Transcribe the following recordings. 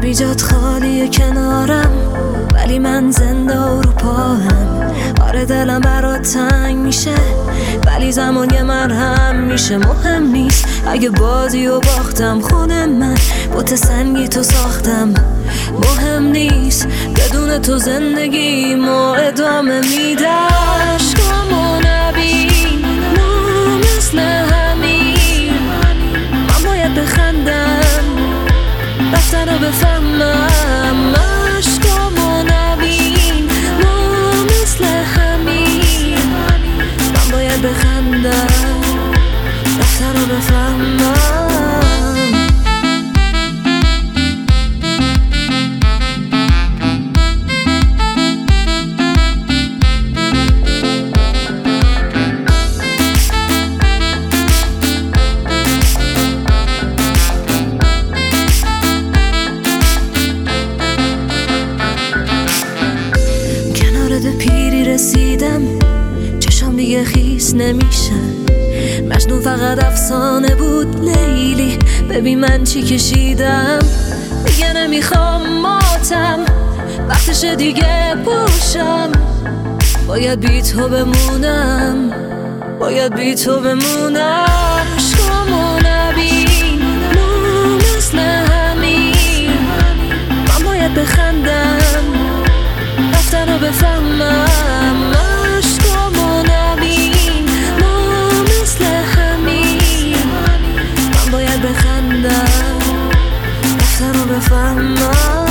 داری جات خالیه کنارم، ولی من زنده و رو پاهم. آره دلم برات تنگ میشه، ولی زمان یه مرهم میشه. مهم نیست اگه بازی و باختم، خونه من بوت سنگی تو ساختم. مهم نیست بدون تو زندگیمو ادامه میدم. عشقامو نبین ما مثل همین، من باید بخندم رفتن رو بفهمم. عشقامو نبین ما مثل همین، من باید بخندم رفتن رو بفهمم. پیری رسیدم، چشام دیگه خیس نمیشن. مجنون فقط افسانه بود لیلی، ببین من چی کشیدم. دیگه نمیخوام ماتم، وقتش دیگه پوشم. باید بی تو بمونم، باید بی تو بمونم. عشقامو نبین ما مثل همین، من باید بخندم رفتن رو بفهمم. عشقامو نبین ما مثل همین، من باید بخندم رفتن رو بفهمم.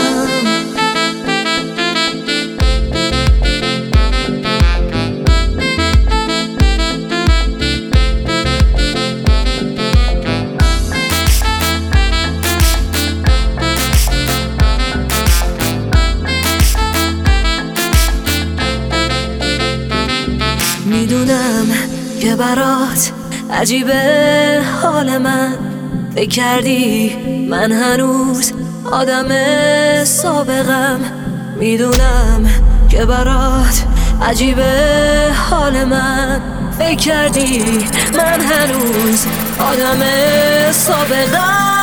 میدونم که برات عجیبه حال من، فکر کردی من هنوز آدم سابقم. میدونم که برات عجیبه حال من، فکر کردی من هنوز آدم سابقم.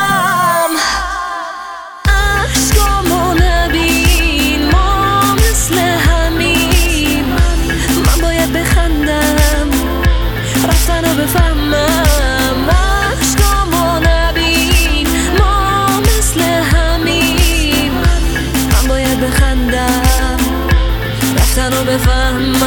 عشقامو نبین ما مثل همین، من باید بخندم رفتن رو بفهمم. عشقامو نبین ما مثل همین، من باید بخندم رفتن رو بفهمم.